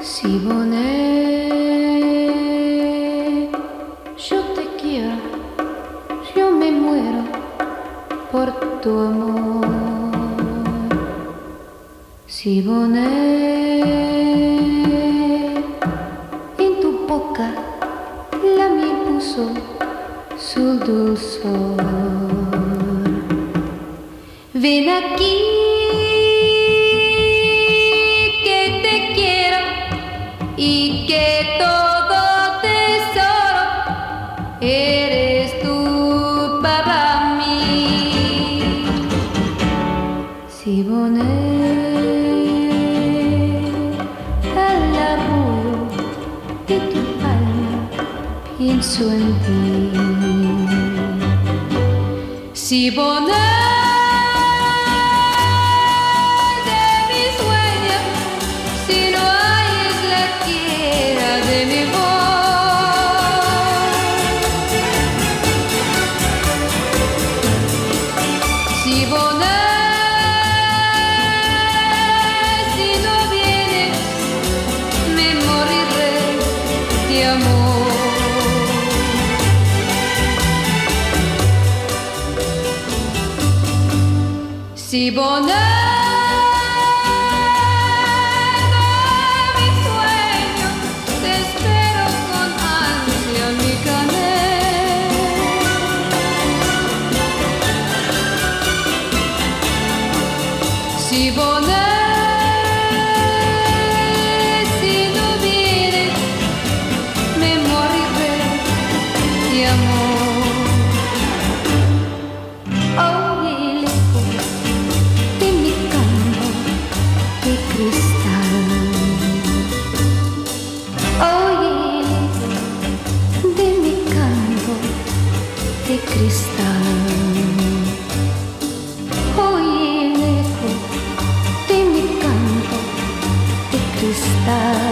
Siboney, yo te quiero, yo me muero por tu amor. Siboney, en tu boca la miel puso su dulzor. Ven aquí que te quiero y que todo tesoro eres tú para mí. Siboney, al arrullo de tu palma pienso en ti. Siboney, si no vienes, me moriré de amor. Siboney, de mi sueño, te espero con ansia, mi canela. Siboney, si no vienes, me moriré de amor. Oye el eco de mi canto de cristal. Oye el eco de mi canto de cristal. Oye el eco de mi canto de cristal.